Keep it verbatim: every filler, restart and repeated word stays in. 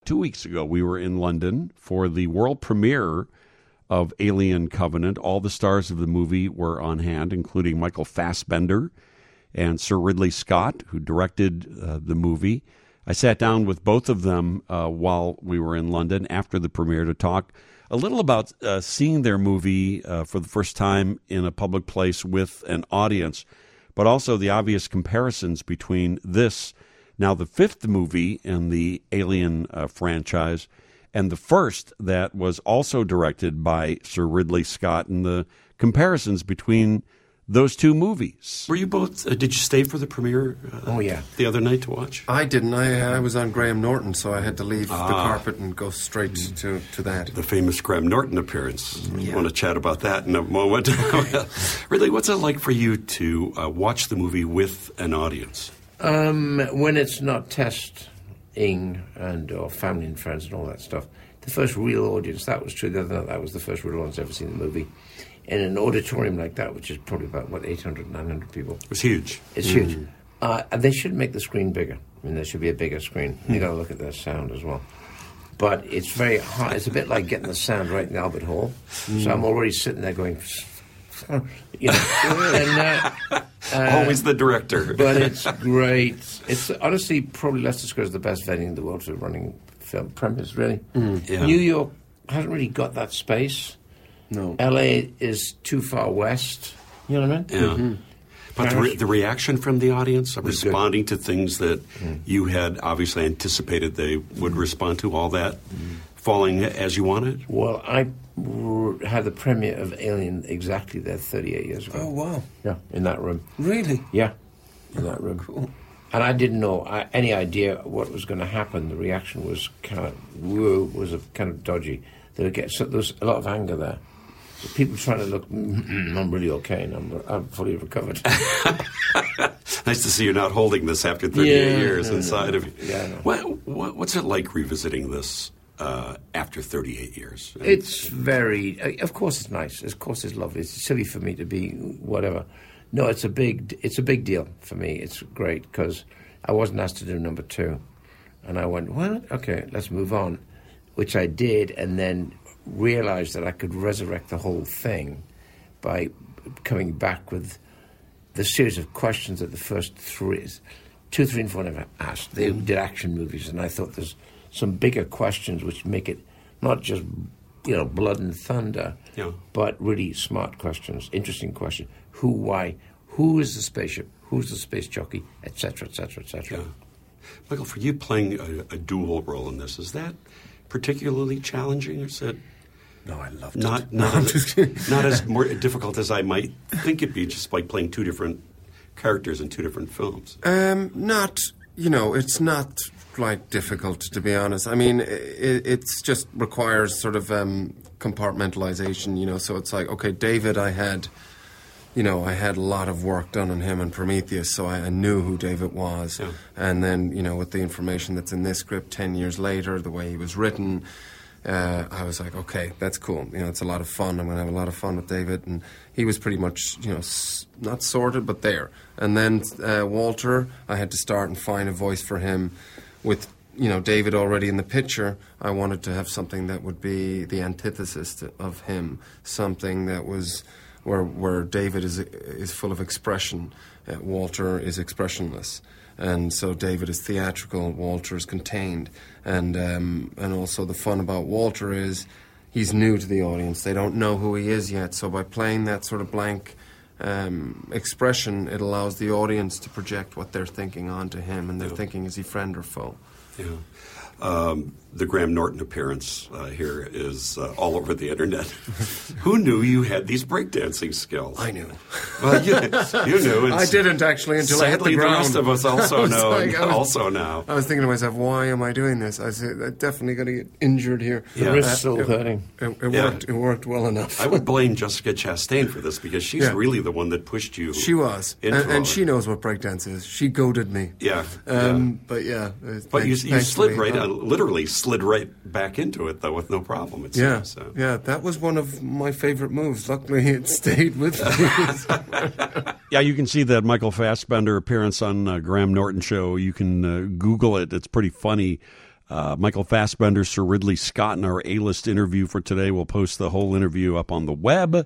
two weeks ago, we were in London for the world premiere of Alien Covenant. All the stars of the movie were on hand, including Michael Fassbender and Sir Ridley Scott, who directed uh, the movie. I sat down with both of them uh, while we were in London after the premiere to talk a little about uh, seeing their movie uh, for the first time in a public place with an audience, but also the obvious comparisons between this, now the fifth movie in the Alien uh, franchise, and the first that was also directed by Sir Ridley Scott, and the comparisons between those two movies. Were you both, uh, did you stay for the premiere uh, oh, yeah. the other night to watch? I didn't. I, I was on Graham Norton, so I had to leave ah. the carpet and go straight to, to that. The famous Graham Norton appearance. Yeah. I want to chat about that in a moment. Really, what's it like for you to uh, watch the movie with an audience? Um, when it's not testing and or family and friends and all that stuff, the first real audience, that was true. The other night, that was the first real audience I've ever seen the movie. In an auditorium like that, which is probably about, what, eight hundred, nine hundred people. It was huge. It's mm. huge. Uh, and they should make the screen bigger. I mean, there should be a bigger screen. Mm. You got to look at their sound as well. But it's very hard. It's a bit like getting the sound right in the Albert Hall. Mm. So I'm already sitting there going, you know. and, uh, uh, Always the director. But it's great. It's honestly probably Leicester Square is the best venue in the world for running film premieres, really. Mm. Yeah. New York hasn't really got that space. No. L A is too far west. You know what I mean? Yeah. Mm-hmm. But the, re- the reaction from the audience, responding good. to things that mm. you had obviously anticipated they would mm. respond to, all that mm. falling as you wanted? Well, I r- had the premiere of Alien exactly there thirty-eight years ago. Oh, wow. Yeah, in that room. Really? Yeah, in that room. Cool. And I didn't know I, any idea what was going to happen. The reaction was kind of, whoa, was a, kind of dodgy. There, would get, so there was a lot of anger there. So people trying to look, mm, I'm really okay, and I'm, I'm fully recovered. Nice to see you're not holding this after thirty-eight yeah, years no, inside no. of you. Yeah, no. what, what, what's it like revisiting this uh, after thirty-eight years? It's very, of course it's nice. Of course it's lovely. It's silly for me to be whatever. No, it's a big, it's a big deal for me. It's great because I wasn't asked to do number two. And I went, what? Okay, let's move on, which I did, and then realized that I could resurrect the whole thing by coming back with the series of questions that the first three, two, three, and four never asked. They did action movies, and I thought there's some bigger questions which make it not just, you know, blood and thunder, yeah. but really smart questions, interesting questions. Who, why, who is the spaceship, who's the space jockey, et cetera, et cetera, et cetera. Yeah. Michael, for you playing a, a dual role in this, is that particularly challenging, or is it No, I loved not, it. Not, no, as, not as more difficult as I might think it'd be, just like playing two different characters in two different films? Um, not, you know, it's not like difficult, to be honest. I mean, it it's just requires sort of um, compartmentalization, you know. So it's like, okay, David, I had, you know, I had a lot of work done on him and Prometheus, so I, I knew who David was. Yeah. And then, you know, with the information that's in this script ten years later, the way he was written, Uh, I was like, okay, that's cool. You know, it's a lot of fun. I'm going to have a lot of fun with David. And he was pretty much, you know, s- not sorted, but there. And then uh, Walter, I had to start and find a voice for him with, you know, David already in the picture. I wanted to have something that would be the antithesis to, of him, something that was where where David is is full of expression. Uh, Walter is expressionless. And so David is theatrical, Walter is contained. And um, and also the fun about Walter is he's new to the audience. They don't know who he is yet. So by playing that sort of blank um, expression, it allows the audience to project what they're thinking onto him. And they're yeah. thinking, is he friend or foe? Yeah. Um, the Graham Norton appearance uh, here is uh, all over the internet. Who knew you had these breakdancing skills? I knew. Well, you, you knew. And I didn't actually until I hit the ground. The rest of us also know. Like, was, also now. I was thinking to myself, why am I doing this? I said, I'm definitely going to get injured here. The yeah. wrist's still hurting. It, it, yeah. worked, it worked well enough. I would blame Jessica Chastain for this because she's yeah. really the one that pushed you. She was, and, and she knows what breakdance is. She goaded me. Yeah, um, yeah. but yeah. But you, you slid right, uh, literally slid right back into it though with no problem. It yeah, seems, so. yeah. That was one of my favorite moves. Luckily, it stayed with me. Yeah, you can see that Michael Fassbender appearance on uh, Graham Norton show. You can uh, Google it. It's pretty funny. Uh, Michael Fassbender, Sir Ridley Scott, in our A-list interview for today. We'll post the whole interview up on the web.